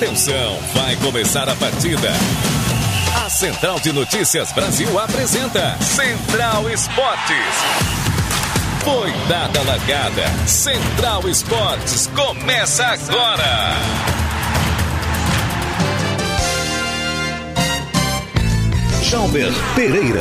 Atenção, vai começar a partida. A Central de Notícias Brasil apresenta Central Esportes. Foi dada a largada. Central Esportes começa agora. Jalber Pereira.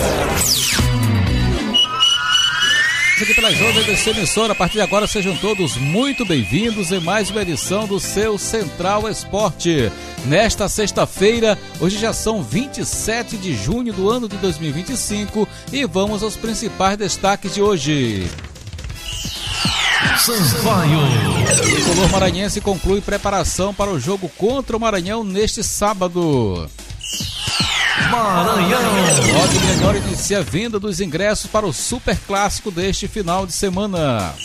Aqui pelas ondas dessa emissora, a partir de agora sejam todos muito bem-vindos em mais uma edição do seu Central Esporte. Nesta sexta-feira, hoje já são 27 de junho do ano de 2025 e vamos aos principais destaques de hoje. O tricolor maranhense conclui preparação para o jogo contra o Maranhão neste sábado. Lote Menor inicia a venda dos ingressos para o Super Clássico deste final de semana.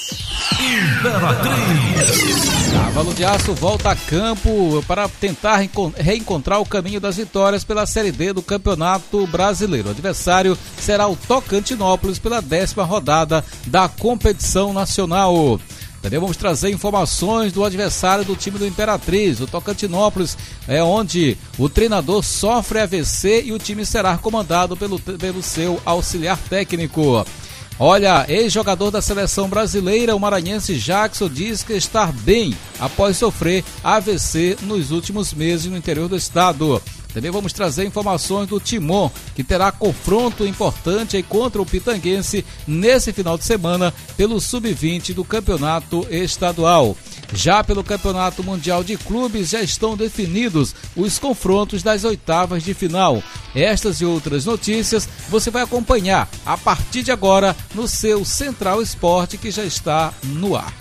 Cavalo de Aço volta a campo para tentar reencontrar o caminho das vitórias pela Série D do Campeonato Brasileiro. O adversário será o Tocantinópolis pela 10ª rodada da competição nacional. Também vamos trazer informações do adversário do time do Imperatriz, o Tocantinópolis, onde o treinador sofre AVC e o time será comandado pelo seu auxiliar técnico. Olha, ex-jogador da seleção brasileira, o maranhense Jackson, diz que está bem após sofrer AVC nos últimos meses no interior do estado. Também vamos trazer informações do Timon, que terá confronto importante aí contra o Pitanguense nesse final de semana pelo Sub-20 do Campeonato Estadual. Já pelo Campeonato Mundial de Clubes já estão definidos os confrontos das oitavas de final. Estas e outras notícias você vai acompanhar a partir de agora no seu Central Esporte, que já está no ar.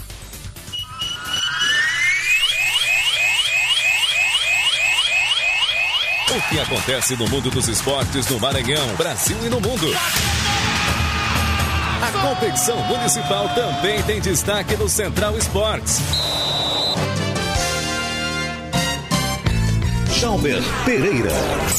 O que acontece no mundo dos esportes no Maranhão, Brasil e no mundo. A competição municipal também tem destaque no Central Esportes. Jalber Pereira.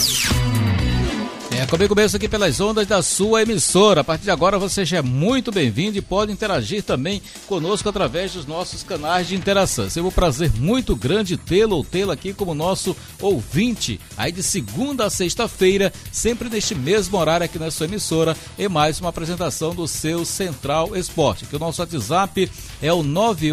Comigo mesmo aqui pelas ondas da sua emissora. A partir de agora você já é muito bem-vindo e pode interagir também conosco através dos nossos canais de interação. É um prazer muito grande tê-lo ou tê-la aqui como nosso ouvinte, aí de segunda a sexta-feira, sempre neste mesmo horário aqui na sua emissora, e mais uma apresentação do seu Central Esporte, que o nosso WhatsApp é o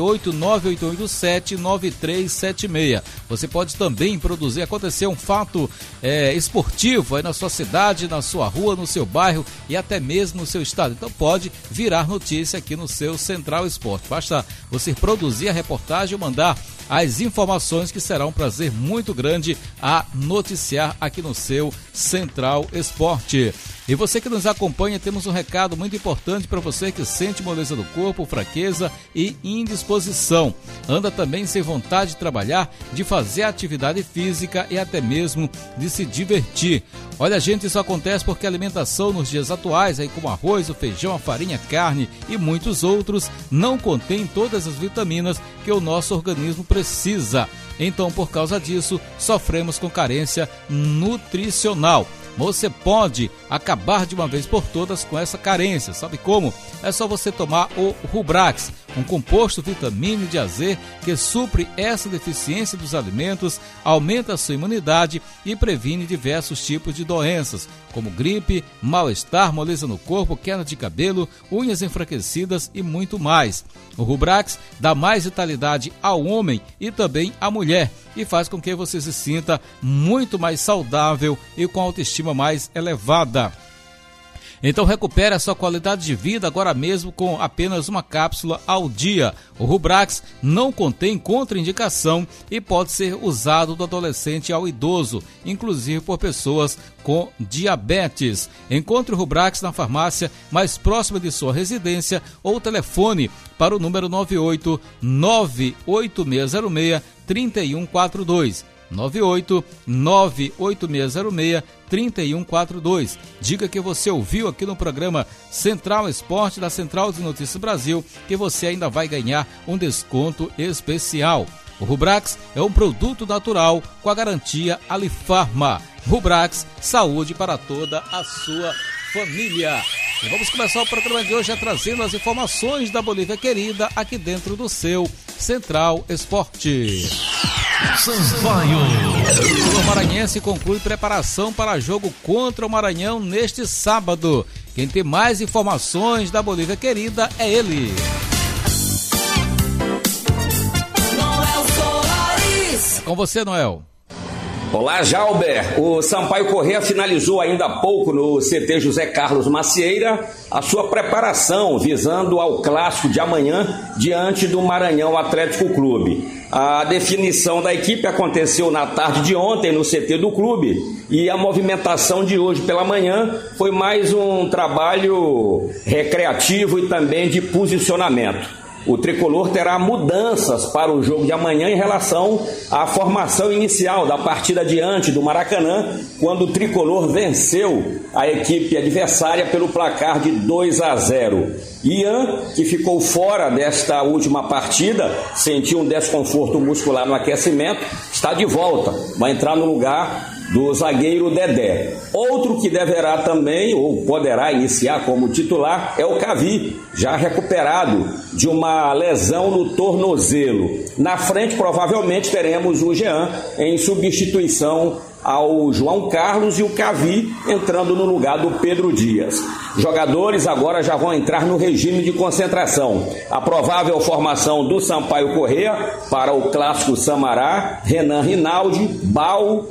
989879376. Você pode também acontecer um fato esportivo aí na sua cidade, na sua rua, no seu bairro e até mesmo no seu estado. Então pode virar notícia aqui no seu Central Esporte. Basta você produzir a reportagem ou mandar as informações, que será um prazer muito grande a noticiar aqui no seu Central Esporte. E você que nos acompanha, temos um recado muito importante para você que sente moleza do corpo, fraqueza e indisposição. Anda também sem vontade de trabalhar, de fazer atividade física e até mesmo de se divertir. Olha, gente, isso acontece porque a alimentação nos dias atuais, aí como arroz, o feijão, a farinha, a carne e muitos outros, não contém todas as vitaminas que o nosso organismo precisa. Então, por causa disso, sofremos com carência nutricional. Você pode acabar de uma vez por todas com essa carência. Sabe como? É só você tomar o Rubrax, um composto vitamínico de AZ que supre essa deficiência dos alimentos, aumenta a sua imunidade e previne diversos tipos de doenças, como gripe, mal-estar, moleza no corpo, queda de cabelo, unhas enfraquecidas e muito mais. O Rubrax dá mais vitalidade ao homem e também à mulher e faz com que você se sinta muito mais saudável e com autoestima mais elevada. Então recupere a sua qualidade de vida agora mesmo com apenas uma cápsula ao dia. O Rubrax não contém contraindicação e pode ser usado do adolescente ao idoso, inclusive por pessoas com diabetes. Encontre o Rubrax na farmácia mais próxima de sua residência ou telefone para o número 9898606-3142. 9898606-3142. Diga que você ouviu aqui no programa Central Esporte da Central de Notícias Brasil, que você ainda vai ganhar um desconto especial. O Rubrax é um produto natural com a garantia Alifarma. Rubrax, saúde para toda a sua família. E vamos começar o programa de hoje trazendo as informações da Bolívia querida aqui dentro do seu Central Esporte. Sampaio. O maranhense conclui preparação para jogo contra o Maranhão neste sábado. Quem tem mais informações da Bolívia querida é ele. Noel Soares. É com você, Noel. Olá, Jalber. O Sampaio Corrêa finalizou ainda há pouco no CT José Carlos Macieira a sua preparação visando ao clássico de amanhã diante do Maranhão Atlético Clube. A definição da equipe aconteceu na tarde de ontem no CT do clube e a movimentação de hoje pela manhã foi mais um trabalho recreativo e também de posicionamento. O tricolor terá mudanças para o jogo de amanhã em relação à formação inicial da partida diante do Maracanã, quando o tricolor venceu a equipe adversária pelo placar de 2-0. Ian, que ficou fora desta última partida, sentiu um desconforto muscular no aquecimento, está de volta, vai entrar no lugar do zagueiro Dedé. Outro que deverá também, ou poderá iniciar como titular, é o Cavi, já recuperado de uma lesão no tornozelo. Na frente, provavelmente, teremos o Jean em substituição ao João Carlos e o Cavi entrando no lugar do Pedro Dias. Jogadores agora já vão entrar no regime de concentração. A provável formação do Sampaio Corrêa para o clássico Samará: Renan Rinaldi, Bal,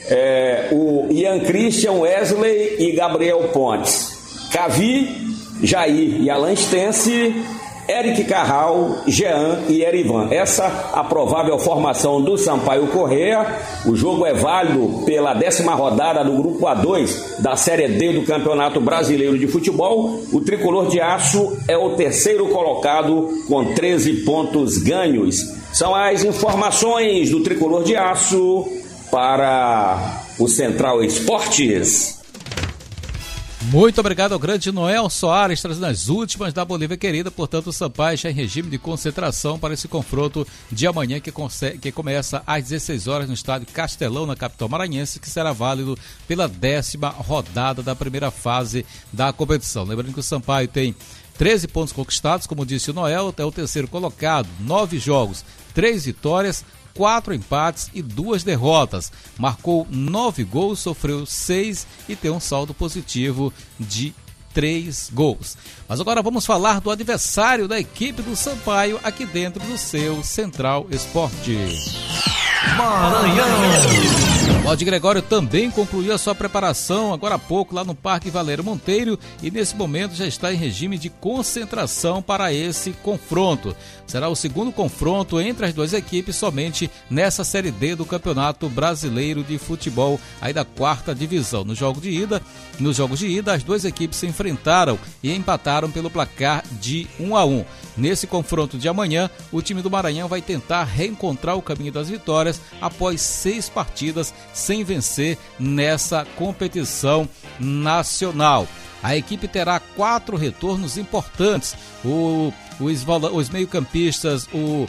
o Ian Christian, Wesley e Gabriel Pontes. Cavi, Jair e Alan Stense, Eric Carral, Jean e Erivan. Essa a provável formação do Sampaio Corrêa. O jogo é válido pela 10ª rodada do Grupo A2 da Série D do Campeonato Brasileiro de Futebol. O Tricolor de Aço é o terceiro colocado com 13 pontos ganhos. São as informações do Tricolor de Aço para o Central Esportes. Muito obrigado ao grande Noel Soares, trazendo as últimas da Bolívia querida. Portanto, o Sampaio já em regime de concentração para esse confronto de amanhã, que começa às 16 horas no estádio Castelão, na capital maranhense, que será válido pela 10ª rodada da primeira fase da competição. Lembrando que o Sampaio tem 13 pontos conquistados, como disse o Noel, é o terceiro colocado, 9 jogos, 3 vitórias, 4 empates e 2 derrotas. Marcou 9 gols, sofreu 6 e tem um saldo positivo de 3 gols. Mas agora vamos falar do adversário da equipe do Sampaio aqui dentro do seu Central Esporte. Maranhão. O Aldir Gregório também concluiu a sua preparação agora há pouco lá no Parque Valério Monteiro e nesse momento já está em regime de concentração para esse confronto. Será o segundo confronto entre as duas equipes somente nessa Série D do Campeonato Brasileiro de Futebol, aí da 4ª divisão. Nos jogos de ida, as duas equipes se enfrentaram e empataram pelo placar de 1-1. Nesse confronto de amanhã, o time do Maranhão vai tentar reencontrar o caminho das vitórias após 6 partidas sem vencer nessa competição nacional. A equipe terá 4 retornos importantes. Os meio-campistas, o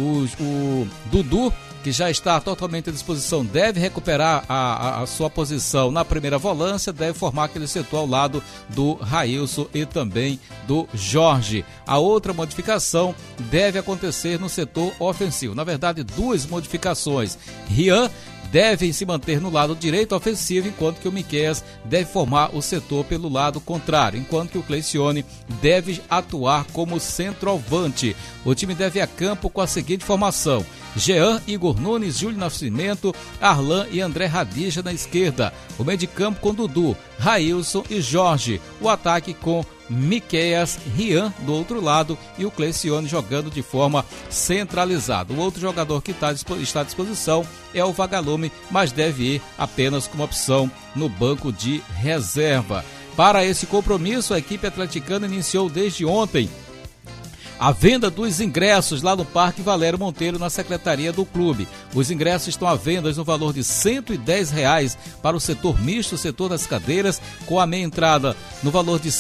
Dudu, que já está totalmente à disposição, deve recuperar a sua posição na primeira volância, deve formar aquele setor ao lado do Railson e também do Jorge. A outra modificação deve acontecer no setor ofensivo. Na verdade, 2 modificações. Rian deve se manter no lado direito ofensivo, enquanto que o Miqueias deve formar o setor pelo lado contrário, enquanto que o Cleicione deve atuar como centroavante. O time deve ir a campo com a seguinte formação: Jean, Igor Nunes, Júlio Nascimento, Arlan e André Radija na esquerda. O meio de campo com Dudu, Railson e Jorge. O ataque com Miqueias, Rian do outro lado e o Cleicione jogando de forma centralizada. O outro jogador que está à disposição é o Vagalume, mas deve ir apenas como opção no banco de reserva. Para esse compromisso, a equipe atleticana iniciou desde ontem a venda dos ingressos lá no Parque Valério Monteiro, na secretaria do clube. Os ingressos estão à venda no valor de R$ 110 para o setor misto, o setor das cadeiras, com a meia entrada no valor de R$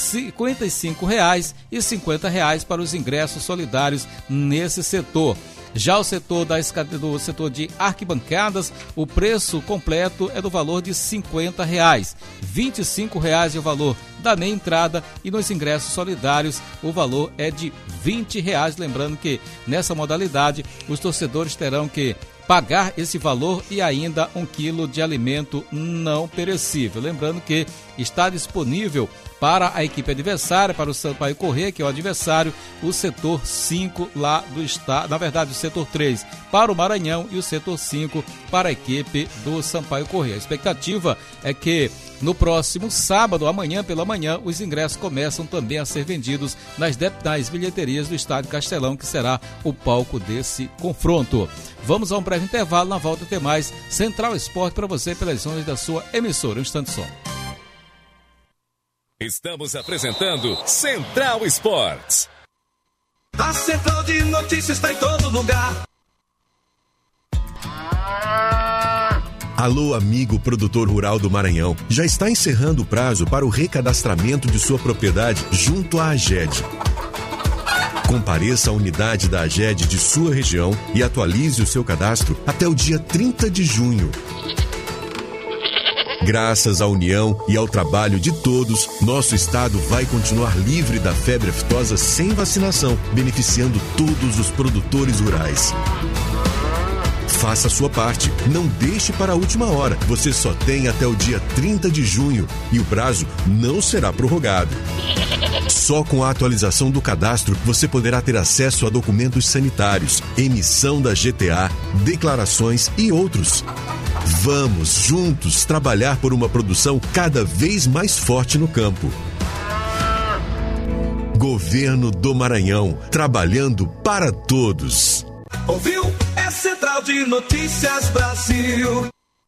55 e R$ 50 para os ingressos solidários nesse setor. Já o setor do setor de arquibancadas, o preço completo é do valor de R$ 50. R$ 25 é o valor da meia entrada e nos ingressos solidários o valor é de R$ 20. Lembrando que nessa modalidade os torcedores terão que pagar esse valor e ainda 1 quilo de alimento não perecível. Lembrando que está disponível para a equipe adversária, para o Sampaio Corrêa, que é o adversário, o setor 5 lá do estado, na verdade o setor 3 para o Maranhão e o setor 5 para a equipe do Sampaio Corrêa. A expectativa é que no próximo sábado, amanhã pela manhã, os ingressos começam também a ser vendidos nas bilheterias do Estádio Castelão, que será o palco desse confronto. Vamos a um breve intervalo, na volta tem mais Central Esporte para você pelas ondas da sua emissora. Um instante só. Estamos apresentando Central Esportes. A Central de Notícias está em todo lugar. Alô, amigo produtor rural do Maranhão. Já está encerrando o prazo para o recadastramento de sua propriedade junto à AGED. Compareça à unidade da AGED de sua região e atualize o seu cadastro até o dia 30 de junho. Graças à união e ao trabalho de todos, nosso estado vai continuar livre da febre aftosa sem vacinação, beneficiando todos os produtores rurais. Faça a sua parte, não deixe para a última hora. Você só tem até o dia 30 de junho e o prazo não será prorrogado. Só com a atualização do cadastro você poderá ter acesso a documentos sanitários, emissão da GTA, declarações e outros. Vamos juntos trabalhar por uma produção cada vez mais forte no campo. Governo do Maranhão, trabalhando para todos. Ouviu? É Central de Notícias Brasil.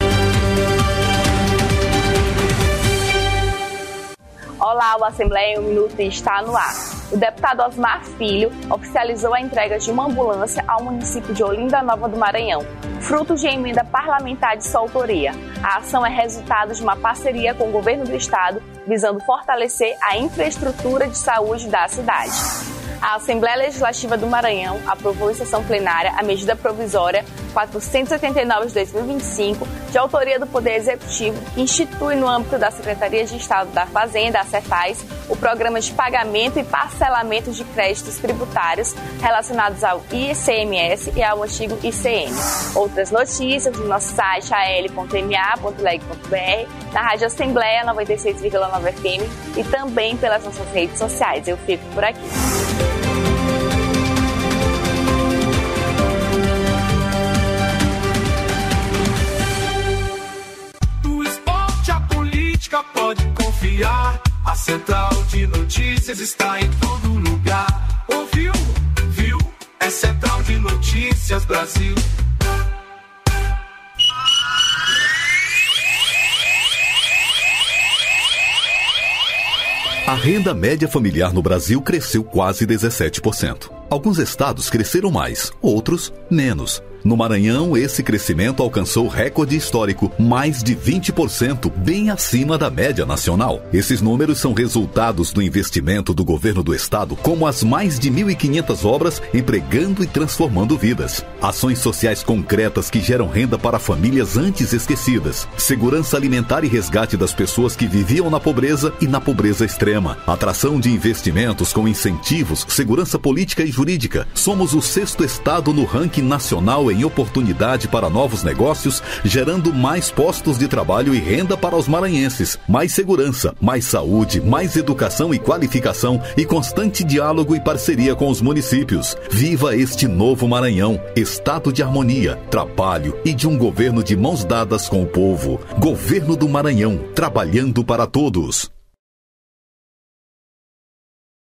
Olá, o Assembleia em 1 Minuto está no ar. O deputado Osmar Filho oficializou a entrega de uma ambulância ao município de Olinda Nova do Maranhão, fruto de emenda parlamentar de sua autoria. A ação é resultado de uma parceria com o governo do estado, visando fortalecer a infraestrutura de saúde da cidade. A Assembleia Legislativa do Maranhão aprovou em sessão plenária a medida provisória 489 de 2025, de autoria do Poder Executivo, que institui no âmbito da Secretaria de Estado da Fazenda, a Cefaz, o programa de pagamento e parcelamento de créditos tributários relacionados ao ICMS e ao antigo ICM. Outras notícias no nosso site al.ma.leg.br, na Rádio Assembleia 96,9 FM e também pelas nossas redes sociais. Eu fico por aqui. Pode confiar, a Central de Notícias está em todo lugar. Ouviu? Viu? É Central de Notícias Brasil. A renda média familiar no Brasil cresceu quase 17%. Alguns estados cresceram mais, outros menos. No Maranhão, esse crescimento alcançou recorde histórico, mais de 20%, bem acima da média nacional. Esses números são resultados do investimento do governo do estado, como as mais de 1.500 obras empregando e transformando vidas. Ações sociais concretas que geram renda para famílias antes esquecidas. Segurança alimentar e resgate das pessoas que viviam na pobreza e na pobreza extrema. Atração de investimentos com incentivos, segurança política e jurídica. Somos o 6º estado no ranking nacional em oportunidade para novos negócios, gerando mais postos de trabalho e renda para os maranhenses. Mais segurança, mais saúde, mais educação e qualificação e constante diálogo e parceria com os municípios. Viva este novo Maranhão, estado de harmonia, trabalho e de um governo de mãos dadas com o povo. Governo do Maranhão, trabalhando para todos.